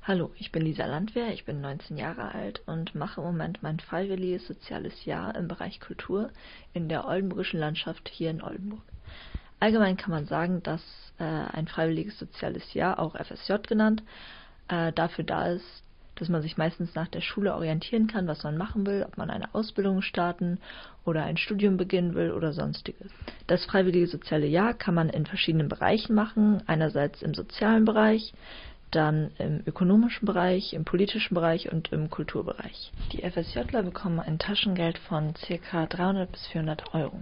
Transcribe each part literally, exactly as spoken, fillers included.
Hallo, ich bin Lisa Landwehr, ich bin neunzehn Jahre alt und mache im Moment mein freiwilliges soziales Jahr im Bereich Kultur in der oldenburgischen Landschaft hier in Oldenburg. Allgemein kann man sagen, dass äh, ein freiwilliges soziales Jahr, auch F S J genannt, äh, dafür da ist, dass man sich meistens nach der Schule orientieren kann, was man machen will, ob man eine Ausbildung starten oder ein Studium beginnen will oder sonstiges. Das freiwillige soziale Jahr kann man in verschiedenen Bereichen machen, einerseits im sozialen Bereich, dann im ökonomischen Bereich, im politischen Bereich und im Kulturbereich. Die FSJler bekommen ein Taschengeld von ca. dreihundert bis vierhundert Euro.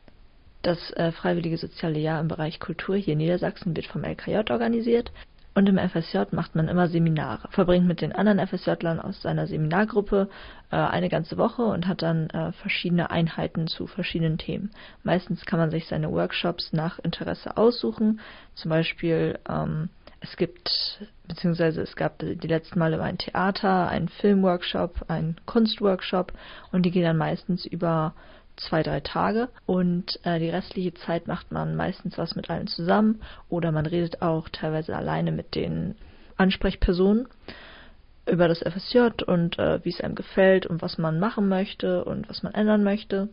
Das äh, freiwillige soziale Jahr im Bereich Kultur hier in Niedersachsen wird vom L K J organisiert und im F S J macht man immer Seminare, verbringt mit den anderen FSJlern aus seiner Seminargruppe äh, eine ganze Woche und hat dann äh, verschiedene Einheiten zu verschiedenen Themen. Meistens kann man sich seine Workshops nach Interesse aussuchen, zum Beispiel ähm, Es gibt, beziehungsweise es gab die letzten Male immer ein Theater, einen Filmworkshop, einen Kunstworkshop und die gehen dann meistens über zwei, drei Tage und äh, die restliche Zeit macht man meistens was mit allen zusammen oder man redet auch teilweise alleine mit den Ansprechpersonen über das F S J und äh, wie es einem gefällt und was man machen möchte und was man ändern möchte.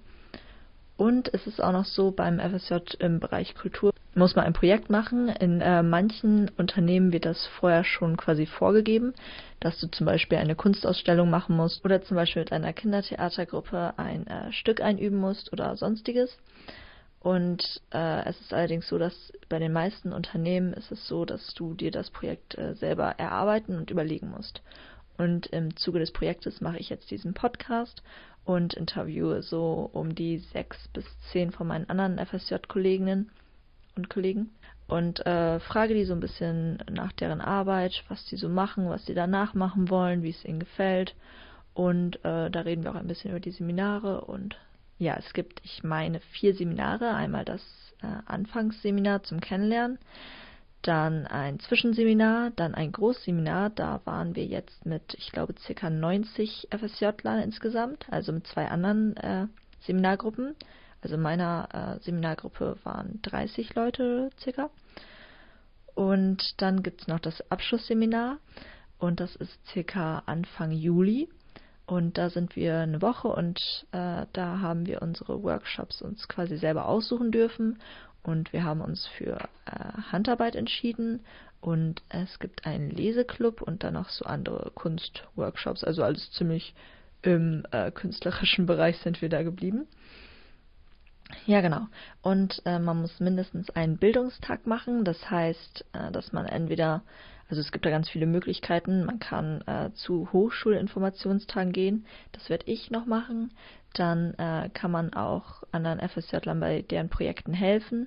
Und es ist auch noch so, beim F S J im Bereich Kultur muss man ein Projekt machen. In äh, manchen Unternehmen wird das vorher schon quasi vorgegeben, dass du zum Beispiel eine Kunstausstellung machen musst oder zum Beispiel mit einer Kindertheatergruppe ein äh, Stück einüben musst oder sonstiges. Und äh, es ist allerdings so, dass bei den meisten Unternehmen ist es so, dass du dir das Projekt äh, selber erarbeiten und überlegen musst. Und im Zuge des Projektes mache ich jetzt diesen Podcast und interviewe so um die sechs bis zehn von meinen anderen F S J-Kolleginnen und Kollegen und äh, frage die so ein bisschen nach deren Arbeit, was die so machen, was sie danach machen wollen, wie es ihnen gefällt. Und äh, da reden wir auch ein bisschen über die Seminare. Und ja, es gibt, ich meine, vier Seminare. Einmal das äh, Anfangsseminar zum Kennenlernen, dann ein Zwischenseminar, dann ein Großseminar. Da waren wir jetzt mit, ich glaube, ca. neunzig F S J-Lern insgesamt, also mit zwei anderen äh, Seminargruppen. Also in meiner äh, Seminargruppe waren dreißig Leute circa. Und dann gibt es noch das Abschlussseminar und das ist circa Anfang Juli. Und da sind wir eine Woche und äh, da haben wir unsere Workshops uns quasi selber aussuchen dürfen. Und wir haben uns für äh, Handarbeit entschieden und es gibt einen Leseklub und dann noch so andere Kunstworkshops. Also alles ziemlich im äh, künstlerischen Bereich sind wir da geblieben. Ja, genau. Und äh, man muss mindestens einen Bildungstag machen. Das heißt, äh, dass man entweder, also es gibt da ganz viele Möglichkeiten. Man kann äh, zu Hochschulinformationstagen gehen. Das werde ich noch machen. Dann äh, kann man auch anderen F S J-Lern bei deren Projekten helfen.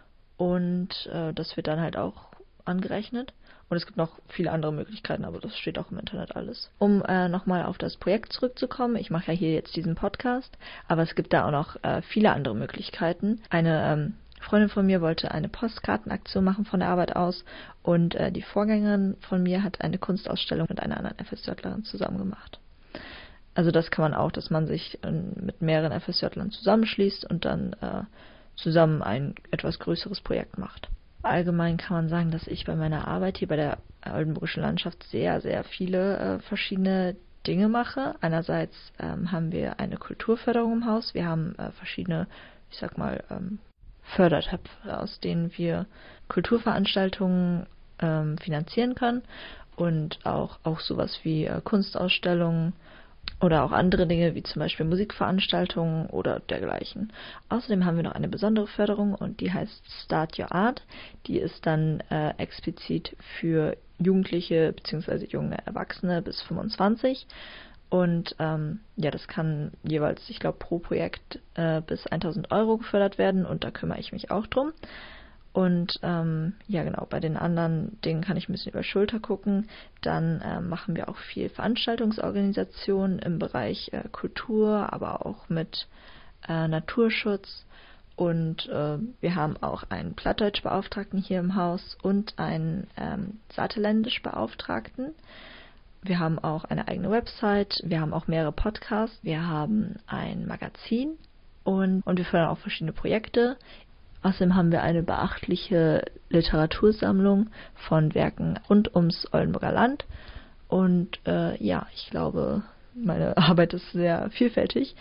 Und äh, das wird dann halt auch angerechnet. Und es gibt noch viele andere Möglichkeiten, aber das steht auch im Internet alles. Um äh, nochmal auf das Projekt zurückzukommen, ich mache ja hier jetzt diesen Podcast, aber es gibt da auch noch äh, viele andere Möglichkeiten. Eine ähm, Freundin von mir wollte eine Postkartenaktion machen von der Arbeit aus und äh, die Vorgängerin von mir hat eine Kunstausstellung mit einer anderen F S J-Lerin zusammen gemacht. Also das kann man auch, dass man sich äh, mit mehreren F S J-Lern zusammenschließt und dann äh, zusammen ein etwas größeres Projekt macht. Allgemein kann man sagen, dass ich bei meiner Arbeit hier bei der oldenburgischen Landschaft sehr, sehr viele äh, verschiedene Dinge mache. Einerseits ähm, haben wir eine Kulturförderung im Haus. Wir haben äh, verschiedene, ich sag mal, ähm, Fördertöpfe, aus denen wir Kulturveranstaltungen ähm, finanzieren können und auch, auch sowas wie äh, Kunstausstellungen oder auch andere Dinge, wie zum Beispiel Musikveranstaltungen oder dergleichen. Außerdem haben wir noch eine besondere Förderung und die heißt Start Your Art. Die ist dann äh, explizit für Jugendliche bzw. junge Erwachsene bis fünfundzwanzig. Und ähm, ja, das kann jeweils, ich glaube, pro Projekt äh, bis tausend Euro gefördert werden und da kümmere ich mich auch drum. Und ähm, ja genau, bei den anderen Dingen kann ich ein bisschen über die Schulter gucken. Dann äh, machen wir auch viel Veranstaltungsorganisation im Bereich äh, Kultur, aber auch mit äh, Naturschutz. Und äh, wir haben auch einen Plattdeutschbeauftragten hier im Haus und einen ähm, Saarländischbeauftragten. Wir haben auch eine eigene Website, wir haben auch mehrere Podcasts, wir haben ein Magazin und, und wir fördern auch verschiedene Projekte. Außerdem haben wir eine beachtliche Literatursammlung von Werken rund ums Oldenburger Land Und äh, ja, ich glaube, meine Arbeit ist sehr vielfältig.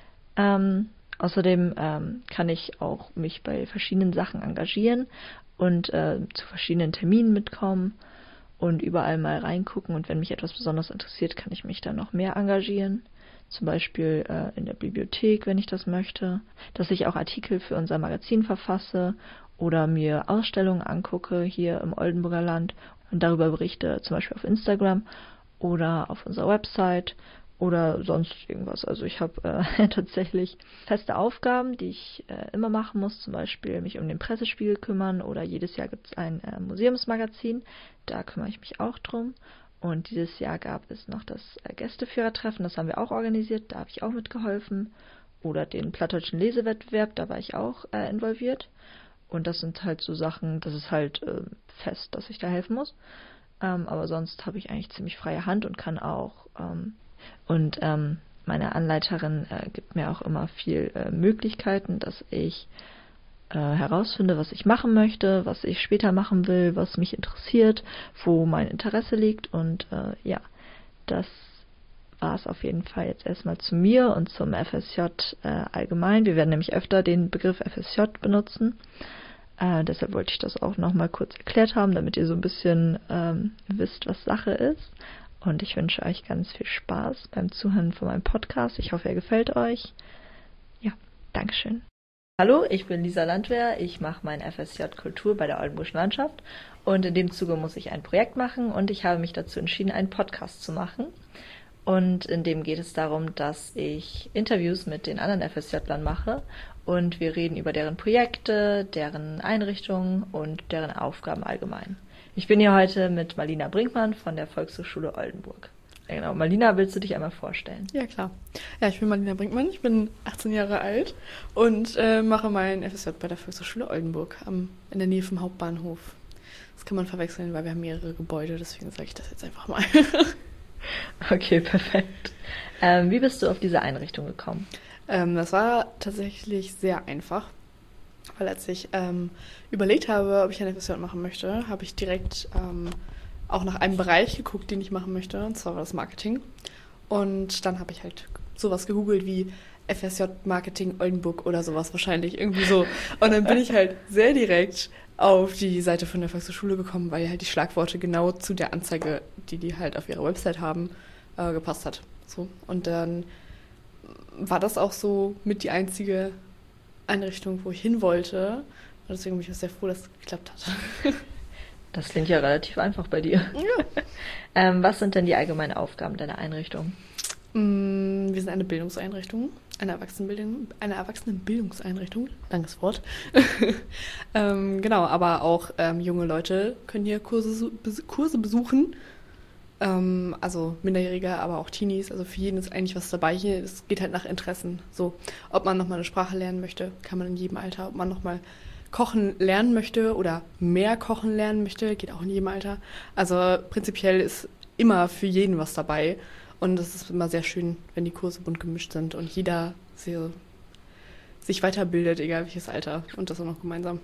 Ähm, außerdem ähm, kann ich auch mich bei verschiedenen Sachen engagieren und äh, zu verschiedenen Terminen mitkommen und überall mal reingucken. Und wenn mich etwas besonders interessiert, kann ich mich dann noch mehr engagieren. Zum Beispiel äh, in der Bibliothek, wenn ich das möchte. Dass ich auch Artikel für unser Magazin verfasse oder mir Ausstellungen angucke hier im Oldenburger Land und darüber berichte, zum Beispiel auf Instagram oder auf unserer Website oder sonst irgendwas. Also ich habe äh, tatsächlich feste Aufgaben, die ich äh, immer machen muss, zum Beispiel mich um den Pressespiegel kümmern oder jedes Jahr gibt es ein äh, Museumsmagazin, da kümmere ich mich auch drum. Und dieses Jahr gab es noch das äh, Gästeführertreffen, das haben wir auch organisiert, da habe ich auch mitgeholfen. Oder den Plattdeutschen Lesewettbewerb, da war ich auch äh, involviert. Und das sind halt so Sachen, das ist halt äh, fest, dass ich da helfen muss. Ähm, aber sonst habe ich eigentlich ziemlich freie Hand und kann auch. Ähm, und ähm, meine Anleiterin äh, gibt mir auch immer viel äh, Möglichkeiten, dass ich äh, herausfinde, was ich machen möchte, was ich später machen will, was mich interessiert, wo mein Interesse liegt. Und äh, ja, das war es auf jeden Fall jetzt erstmal zu mir und zum F S J äh, allgemein. Wir werden nämlich öfter den Begriff F S J benutzen. Äh, deshalb wollte ich das auch nochmal kurz erklärt haben, damit ihr so ein bisschen ähm, wisst, was Sache ist. Und ich wünsche euch ganz viel Spaß beim Zuhören von meinem Podcast. Ich hoffe, er gefällt euch. Ja, Dankeschön. Hallo, ich bin Lisa Landwehr. Ich mache mein F S J Kultur bei der Oldenburgischen Landschaft. Und in dem Zuge muss ich ein Projekt machen und ich habe mich dazu entschieden, einen Podcast zu machen. Und in dem geht es darum, dass ich Interviews mit den anderen F S J-Lern mache und wir reden über deren Projekte, deren Einrichtungen und deren Aufgaben allgemein. Ich bin hier heute mit Marlina Brinkmann von der Volkshochschule Oldenburg. Ja, genau. Marlina, willst du dich einmal vorstellen? Ja, klar. Ja, ich bin Marlina Brinkmann, ich bin achtzehn Jahre alt und äh, mache mein F S J bei der Volkshochschule Oldenburg am, in der Nähe vom Hauptbahnhof. Das kann man verwechseln, weil wir haben mehrere Gebäude, deswegen sage ich das jetzt einfach mal. Okay, perfekt. Ähm, wie bist du auf diese Einrichtung gekommen? Ähm, das war tatsächlich sehr einfach, weil als ich ähm, überlegt habe, ob ich ein F S J machen möchte, habe ich direkt ähm, auch nach einem Bereich geguckt, den ich machen möchte, und zwar war das Marketing. Und dann habe ich halt sowas gegoogelt wie F S J Marketing Oldenburg oder sowas wahrscheinlich, irgendwie so. Und dann bin ich halt sehr direkt auf die Seite von der Volkshochschule gekommen, weil halt die Schlagworte genau zu der Anzeige, die die halt auf ihrer Website haben, äh, gepasst hat. So. Und dann war das auch so mit die einzige Einrichtung, wo ich hin wollte. Und deswegen bin ich auch sehr froh, dass es geklappt hat. Das klingt ja relativ einfach bei dir. Ja. ähm, was sind denn die allgemeinen Aufgaben deiner Einrichtung? Wir sind eine Bildungseinrichtung, eine Erwachsenenbildung, eine Erwachsenenbildungseinrichtung, langes Wort. ähm, genau, aber auch ähm, junge Leute können hier Kurse, Kurse besuchen. Ähm, also Minderjährige, aber auch Teenies. Also für jeden ist eigentlich was dabei hier. Es geht halt nach Interessen. So, ob man nochmal eine Sprache lernen möchte, kann man in jedem Alter. Ob man nochmal kochen lernen möchte oder mehr kochen lernen möchte, geht auch in jedem Alter. Also prinzipiell ist immer für jeden was dabei. Und es ist immer sehr schön, wenn die Kurse bunt gemischt sind und jeder sehr, sich weiterbildet, egal welches Alter. Und das auch noch gemeinsam.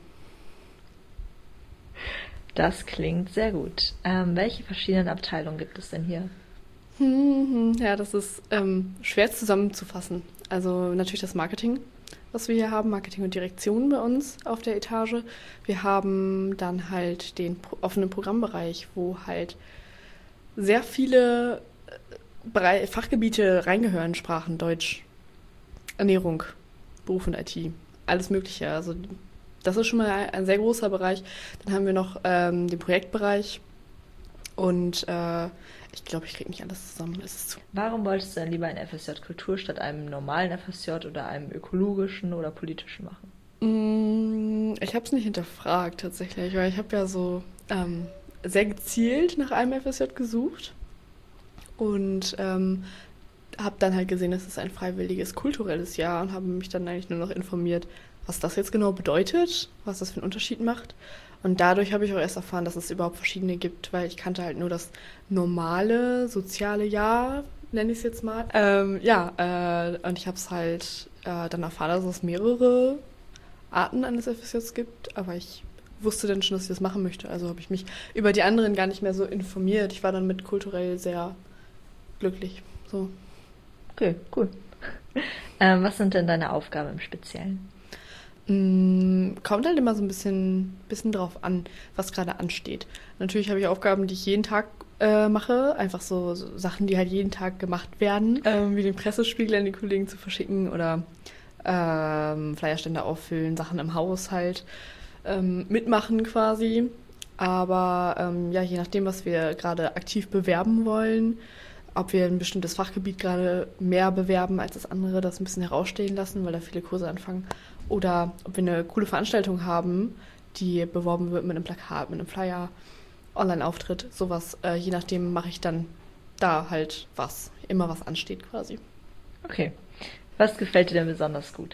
Das klingt sehr gut. Ähm, welche verschiedenen Abteilungen gibt es denn hier? Ja, das ist ähm, schwer zusammenzufassen. Also natürlich das Marketing, was wir hier haben, Marketing und Direktion bei uns auf der Etage. Wir haben dann halt den offenen Programmbereich, wo halt sehr viele Fachgebiete reingehören, Sprachen, Deutsch, Ernährung, Beruf und I T, alles Mögliche. Also das ist schon mal ein sehr großer Bereich. Dann haben wir noch ähm, den Projektbereich und äh, ich glaube, ich kriege nicht alles zusammen. Es ist zu. Warum wolltest du denn lieber ein F S J Kultur statt einem normalen F S J oder einem ökologischen oder politischen machen? Ich habe es nicht hinterfragt tatsächlich, weil ich habe ja so ähm, sehr gezielt nach einem F S J gesucht. Und ähm, habe dann halt gesehen, es ist ein freiwilliges kulturelles Jahr und habe mich dann eigentlich nur noch informiert, was das jetzt genau bedeutet, was das für einen Unterschied macht. Und dadurch habe ich auch erst erfahren, dass es überhaupt verschiedene gibt, weil ich kannte halt nur das normale soziale Jahr, nenne ich es jetzt mal. Ähm, ja, äh, und ich habe es halt äh, dann erfahren, dass es mehrere Arten eines F S Js gibt, aber ich wusste dann schon, dass ich das machen möchte. Also habe ich mich über die anderen gar nicht mehr so informiert. Ich war dann mit kulturell sehr glücklich. So. Okay, cool. ähm, was sind denn deine Aufgaben im Speziellen? Mm, kommt halt immer so ein bisschen, bisschen drauf an, was gerade ansteht. Natürlich habe ich Aufgaben, die ich jeden Tag äh, mache. Einfach so, so Sachen, die halt jeden Tag gemacht werden. Ähm, wie den Pressespiegel an die Kollegen zu verschicken oder ähm, Flyerstände auffüllen, Sachen im Haushalt ähm, mitmachen quasi. Aber ähm, ja, je nachdem, was wir gerade aktiv bewerben wollen, ob wir ein bestimmtes Fachgebiet gerade mehr bewerben als das andere, das ein bisschen herausstehen lassen, weil da viele Kurse anfangen. Oder ob wir eine coole Veranstaltung haben, die beworben wird mit einem Plakat, mit einem Flyer, Online-Auftritt, sowas. Äh, je nachdem mache ich dann da halt was, immer was ansteht quasi. Okay. Was gefällt dir denn besonders gut?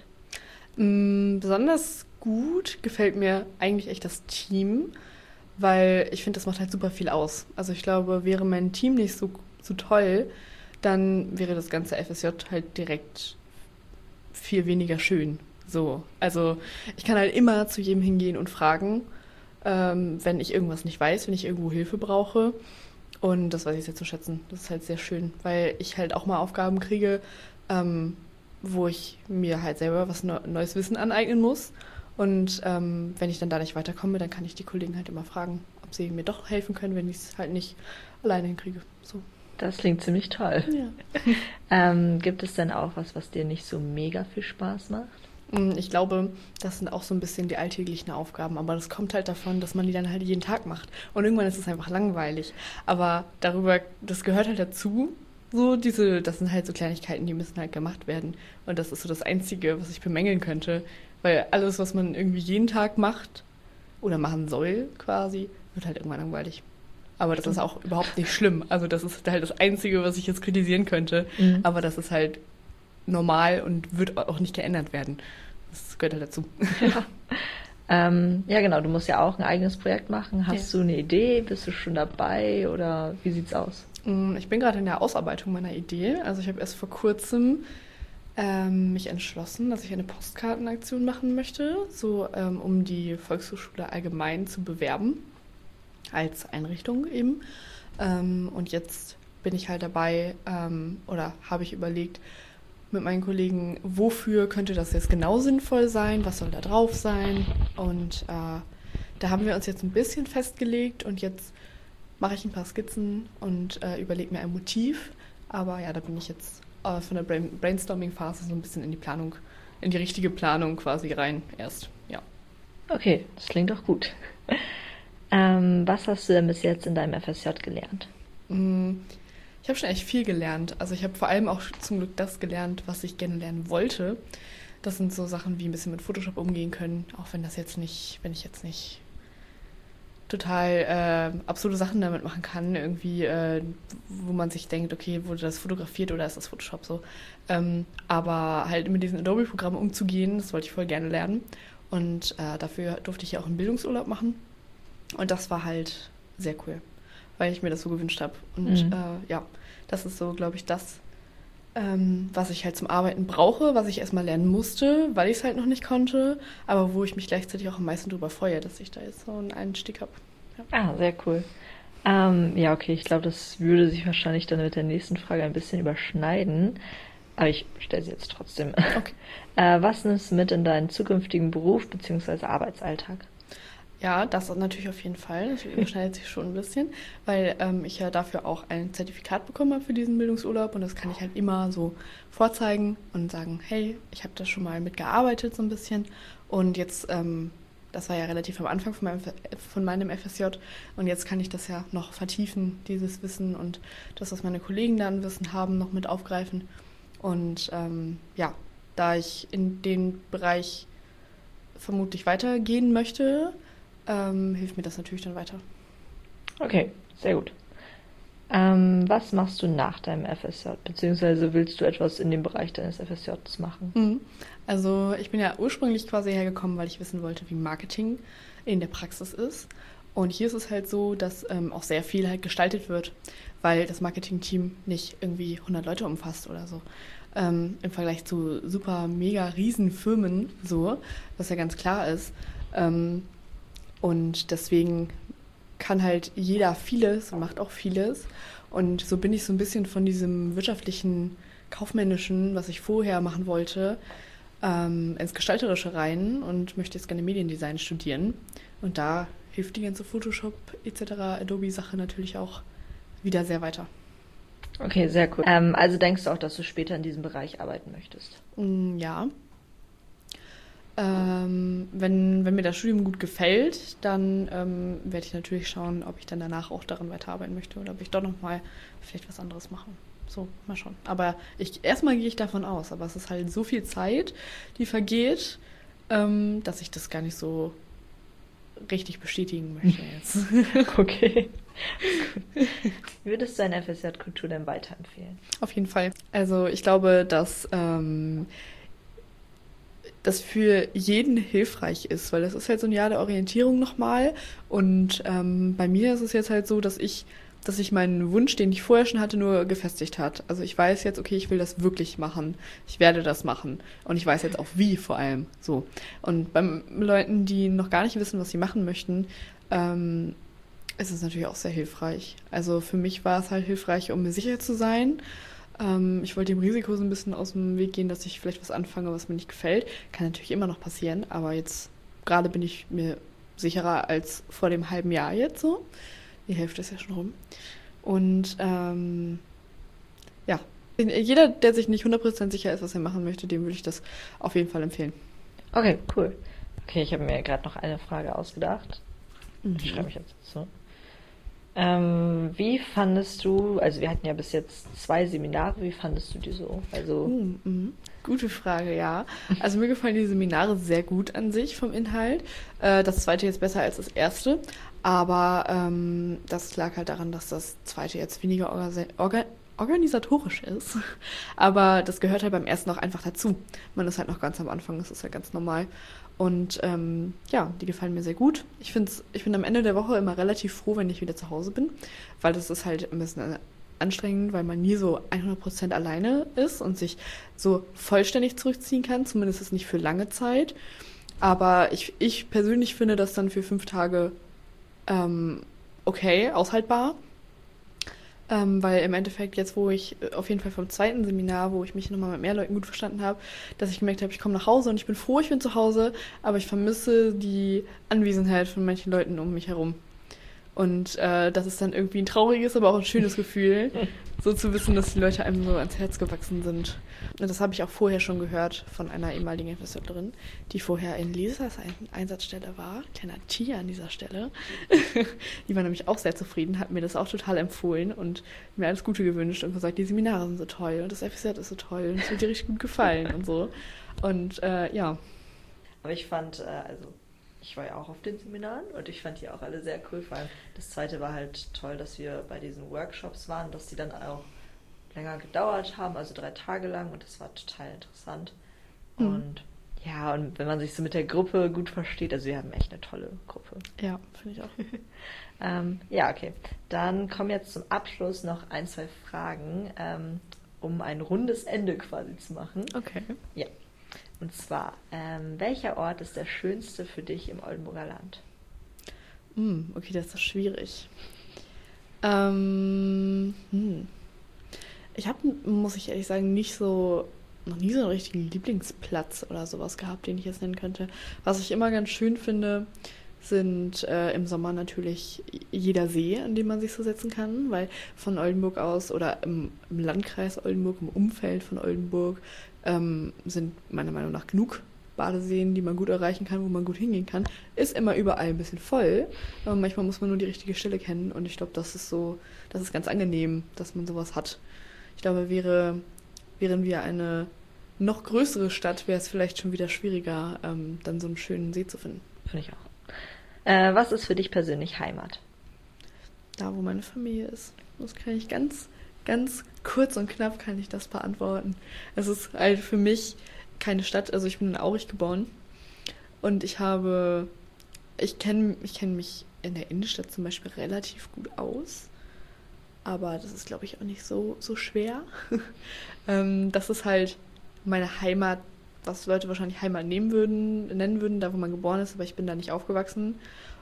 Mm, besonders gut gefällt mir eigentlich echt das Team, weil ich finde, das macht halt super viel aus. Also ich glaube, wäre mein Team nicht so, so toll, dann wäre das ganze F S J halt direkt viel weniger schön. So, also ich kann halt immer zu jedem hingehen und fragen, ähm, wenn ich irgendwas nicht weiß, wenn ich irgendwo Hilfe brauche. Und das weiß ich sehr zu schätzen. Das ist halt sehr schön, weil ich halt auch mal Aufgaben kriege, ähm, wo ich mir halt selber was ne- neues Wissen aneignen muss. Und ähm, wenn ich dann da nicht weiterkomme, dann kann ich die Kollegen halt immer fragen, ob sie mir doch helfen können, wenn ich es halt nicht alleine hinkriege. So. Das klingt ziemlich toll. Ja. ähm, gibt es denn auch was, was dir nicht so mega viel Spaß macht? Ich glaube, das sind auch so ein bisschen die alltäglichen Aufgaben, aber das kommt halt davon, dass man die dann halt jeden Tag macht. Und irgendwann ist es einfach langweilig. Aber darüber, das gehört halt dazu. So diese, das sind halt so Kleinigkeiten, die müssen halt gemacht werden. Und das ist so das Einzige, was ich bemängeln könnte. Weil alles, was man irgendwie jeden Tag macht oder machen soll quasi, wird halt irgendwann langweilig. Aber das ist auch überhaupt nicht schlimm. Also das ist halt das Einzige, was ich jetzt kritisieren könnte. Mhm. Aber das ist halt normal und wird auch nicht geändert werden. Das gehört halt dazu. Ja. ähm, ja, genau. Du musst ja auch ein eigenes Projekt machen. Hast ja. du eine Idee? Bist du schon dabei oder wie sieht's aus? Ich bin gerade in der Ausarbeitung meiner Idee. Also ich habe erst vor kurzem ähm, mich entschlossen, dass ich eine Postkartenaktion machen möchte, so ähm, um die Volkshochschule allgemein zu bewerben, als Einrichtung eben. Ähm, und jetzt bin ich halt dabei ähm, oder habe ich überlegt, mit meinen Kollegen, wofür könnte das jetzt genau sinnvoll sein, was soll da drauf sein. Und äh, da haben wir uns jetzt ein bisschen festgelegt und jetzt mache ich ein paar Skizzen und äh, überlege mir ein Motiv. Aber ja, da bin ich jetzt äh, von der Brain- Brainstorming-Phase so ein bisschen in die Planung, in die richtige Planung quasi rein erst. Ja. Okay, das klingt doch gut. ähm, was hast du denn bis jetzt in deinem F S J gelernt? Ich habe schon echt viel gelernt. Also ich habe vor allem auch zum Glück das gelernt, was ich gerne lernen wollte. Das sind so Sachen wie ein bisschen mit Photoshop umgehen können, auch wenn das jetzt nicht, wenn ich jetzt nicht total äh, absurde Sachen damit machen kann, irgendwie, äh, wo man sich denkt, okay, wurde das fotografiert oder ist das Photoshop so. Ähm, aber halt mit diesen Adobe-Programmen umzugehen, das wollte ich voll gerne lernen. Und äh, dafür durfte ich ja auch einen Bildungsurlaub machen. Und das war halt sehr cool, weil ich mir das so gewünscht habe. Und mhm. äh, ja, das ist so, glaube ich, das, ähm, was ich halt zum Arbeiten brauche, was ich erstmal lernen musste, weil ich es halt noch nicht konnte, aber wo ich mich gleichzeitig auch am meisten drüber freue, dass ich da jetzt so einen Einstieg habe. Ja. Ah, sehr cool. Ähm, ja, okay, ich glaube, das würde sich wahrscheinlich dann mit der nächsten Frage ein bisschen überschneiden, aber ich stelle sie jetzt trotzdem. Okay. äh, was nimmst du mit in deinen zukünftigen Beruf bzw. Arbeitsalltag? Ja, das natürlich auf jeden Fall. Das überschneidet sich schon ein bisschen, weil ähm, ich ja dafür auch ein Zertifikat bekommen habe für diesen Bildungsurlaub und das kann ich halt immer so vorzeigen und sagen, hey, ich habe da schon mal mitgearbeitet so ein bisschen und jetzt, ähm, das war ja relativ am Anfang von meinem, von meinem F S J und jetzt kann ich das ja noch vertiefen, dieses Wissen und das, was meine Kollegen dann Wissen haben, noch mit aufgreifen und ähm, ja, da ich in den Bereich vermutlich weitergehen möchte, Ähm, hilft mir das natürlich dann weiter. Okay, sehr gut. Ähm, was machst du nach deinem F S J? Beziehungsweise willst du etwas in dem Bereich deines F S Js machen? Mhm. Also ich bin ja ursprünglich quasi hergekommen, weil ich wissen wollte, wie Marketing in der Praxis ist. Und hier ist es halt so, dass ähm, auch sehr viel halt gestaltet wird, weil das Marketing-Team nicht irgendwie hundert Leute umfasst oder so. Ähm, im Vergleich zu super, mega riesen Firmen so, was ja ganz klar ist. Ähm, Und deswegen kann halt jeder vieles und macht auch vieles. Und so bin ich so ein bisschen von diesem wirtschaftlichen, kaufmännischen, was ich vorher machen wollte, ähm, ins Gestalterische rein und möchte jetzt gerne Mediendesign studieren. Und da hilft die ganze Photoshop et cetera Adobe-Sache natürlich auch wieder sehr weiter. Okay, sehr cool. Ähm, also denkst du auch, dass du später in diesem Bereich arbeiten möchtest? Mm, Ja. Ähm, wenn, wenn mir das Studium gut gefällt, dann ähm, werde ich natürlich schauen, ob ich dann danach auch daran weiterarbeiten möchte oder ob ich doch nochmal vielleicht was anderes mache. So, mal schauen. Aber ich, erstmal gehe ich davon aus, aber es ist halt so viel Zeit, die vergeht, ähm, dass ich das gar nicht so richtig bestätigen möchte jetzt. Okay. Gut. Würdest du ein F S J-Kultur denn weiterempfehlen? Auf jeden Fall. Also ich glaube, dass ähm, das für jeden hilfreich ist, weil das ist halt so ein Jahr der Orientierung nochmal. Und ähm, bei mir ist es jetzt halt so, dass ich, dass ich meinen Wunsch, den ich vorher schon hatte, nur gefestigt hat. Also ich weiß jetzt, okay, ich will das wirklich machen. Ich werde das machen. Und ich weiß jetzt auch wie vor allem. So. Und bei Leuten, die noch gar nicht wissen, was sie machen möchten, ähm, ist es natürlich auch sehr hilfreich. Also für mich war es halt hilfreich, um mir sicher zu sein. Ähm, ich wollte dem Risiko so ein bisschen aus dem Weg gehen, dass ich vielleicht was anfange, was mir nicht gefällt. Kann natürlich immer noch passieren, aber jetzt gerade bin ich mir sicherer als vor dem halben Jahr jetzt so. Die Hälfte ist ja schon rum. Und ähm, ja, jeder, der sich nicht hundert Prozent sicher ist, was er machen möchte, dem würde ich das auf jeden Fall empfehlen. Okay, cool. Okay, ich habe mir gerade noch eine Frage ausgedacht. Mhm. Ich schreibe mich jetzt so. Ähm, wie fandest du, also wir hatten ja bis jetzt zwei Seminare, wie fandest du die so? Also Uh, mhm. Gute Frage, ja. Also mir gefallen die Seminare sehr gut an sich vom Inhalt. Äh, das zweite jetzt besser als das erste, aber ähm, das lag halt daran, dass das zweite jetzt weniger orga- orga- organisatorisch ist. Aber das gehört halt beim ersten auch einfach dazu. Man ist halt noch ganz am Anfang, das ist ja ganz normal. Und ähm, ja, die gefallen mir sehr gut. Ich find's, ich bin am Ende der Woche immer relativ froh, wenn ich wieder zu Hause bin, weil das ist halt ein bisschen anstrengend, weil man nie so hundert Prozent alleine ist und sich so vollständig zurückziehen kann. Zumindest ist es nicht für lange Zeit. Aber ich, ich persönlich finde das dann für fünf Tage ähm, okay, aushaltbar. Ähm, weil im Endeffekt jetzt, wo ich äh, auf jeden Fall vom zweiten Seminar, wo ich mich nochmal mit mehr Leuten gut verstanden habe, dass ich gemerkt habe, ich komme nach Hause und ich bin froh, ich bin zu Hause, aber ich vermisse die Anwesenheit von manchen Leuten um mich herum. Und äh, das ist dann irgendwie ein trauriges, aber auch ein schönes Gefühl, so zu wissen, dass die Leute einem so ans Herz gewachsen sind. Und das habe ich auch vorher schon gehört von einer ehemaligen Investorin, die vorher in Lisas Ein- Einsatzstelle war. Kleiner Tia an dieser Stelle. Die war nämlich auch sehr zufrieden, hat mir das auch total empfohlen und mir alles Gute gewünscht und gesagt, die Seminare sind so toll und das F S J ist so toll und es wird dir richtig gut gefallen und so. Und äh, ja. Aber ich fand, äh, also ich war ja auch auf den Seminaren und ich fand die auch alle sehr cool. Vor allem das zweite war halt toll, dass wir bei diesen Workshops waren, dass die dann auch länger gedauert haben, also drei Tage lang, und das war total interessant. Mhm. Und ja, und wenn man sich so mit der Gruppe gut versteht, also wir haben echt eine tolle Gruppe. Ja, finde ich auch. ähm, ja, okay. Dann kommen jetzt zum Abschluss noch ein, zwei Fragen, ähm, um ein rundes Ende quasi zu machen. Okay. Ja. Und zwar, ähm, welcher Ort ist der schönste für dich im Oldenburger Land? Mm, okay, das ist schwierig. Ähm, hm. Ich habe, muss ich ehrlich sagen, nicht so, noch nie so einen richtigen Lieblingsplatz oder sowas gehabt, den ich jetzt nennen könnte. Was ich immer ganz schön finde, sind äh, im Sommer natürlich jeder See, an dem man sich so setzen kann, weil von Oldenburg aus oder im, im Landkreis Oldenburg, im Umfeld von Oldenburg, ähm, sind meiner Meinung nach genug Badeseen, die man gut erreichen kann, wo man gut hingehen kann. Ist immer überall ein bisschen voll, aber manchmal muss man nur die richtige Stelle kennen und ich glaube, das ist so, das ist ganz angenehm, dass man sowas hat. Ich glaube, wäre, wären wir eine noch größere Stadt, wäre es vielleicht schon wieder schwieriger, ähm, dann so einen schönen See zu finden. Finde ich auch. Äh, was ist für dich persönlich Heimat? Da, wo meine Familie ist. Das kann ich ganz, ganz kurz und knapp kann ich das beantworten. Es ist halt für mich keine Stadt, also ich bin in Aurich geboren und ich habe, ich kenne ich kenn mich in der Innenstadt zum Beispiel relativ gut aus, aber das ist, glaube ich, auch nicht so, so schwer. ähm, das ist halt meine Heimat, was Leute wahrscheinlich Heimat nehmen würden, nennen würden, da wo man geboren ist, aber ich bin da nicht aufgewachsen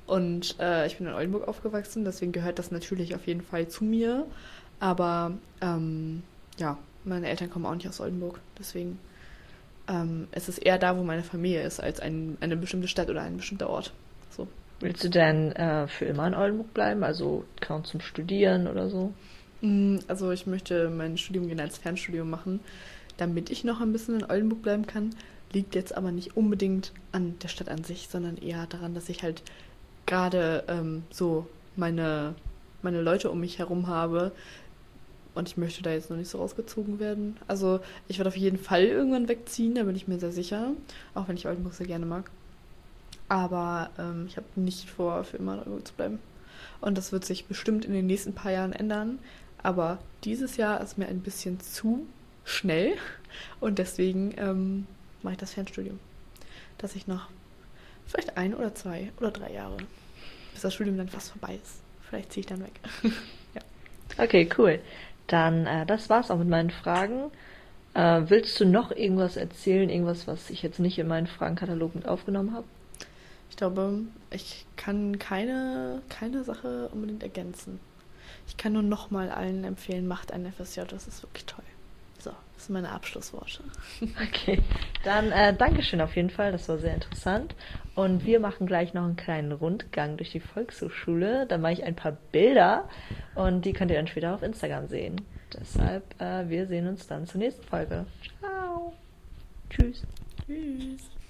Und äh, ich bin in Oldenburg aufgewachsen, deswegen gehört das natürlich auf jeden Fall zu mir. Aber ähm, ja, meine Eltern kommen auch nicht aus Oldenburg. Deswegen ähm, es ist eher da, wo meine Familie ist, als ein, eine bestimmte Stadt oder ein bestimmter Ort. So. Willst du denn äh, für immer in Oldenburg bleiben? Also kaum zum Studieren oder so? Mm, Also ich möchte mein Studium gerne als Fernstudium machen, damit ich noch ein bisschen in Oldenburg bleiben kann. Liegt jetzt aber nicht unbedingt an der Stadt an sich, sondern eher daran, dass ich halt gerade ähm, so meine, meine Leute um mich herum habe und ich möchte da jetzt noch nicht so rausgezogen werden. Also ich werde auf jeden Fall irgendwann wegziehen, da bin ich mir sehr sicher, auch wenn ich Oldenburg sehr gerne mag. Aber ähm, ich habe nicht vor, für immer in Oldenburg zu bleiben. Und das wird sich bestimmt in den nächsten paar Jahren ändern. Aber dieses Jahr ist mir ein bisschen zu schnell und deswegen ähm, mache ich das Fernstudium. Dass ich noch vielleicht ein oder zwei oder drei Jahre, bis das Studium dann fast vorbei ist. Vielleicht ziehe ich dann weg. Ja. Okay, cool. Dann, äh, das war's auch mit meinen Fragen. Äh, willst du noch irgendwas erzählen? Irgendwas, was ich jetzt nicht in meinen Fragenkatalog mit aufgenommen habe? Ich glaube, ich kann keine, keine Sache unbedingt ergänzen. Ich kann nur nochmal allen empfehlen, macht ein F S J, das ist wirklich toll. So, das sind meine Abschlussworte. Okay, dann äh, Dankeschön auf jeden Fall, das war sehr interessant. Und wir machen gleich noch einen kleinen Rundgang durch die Volkshochschule. Dann mache ich ein paar Bilder und die könnt ihr dann später auf Instagram sehen. Deshalb, äh, wir sehen uns dann zur nächsten Folge. Ciao. Tschüss. Tschüss.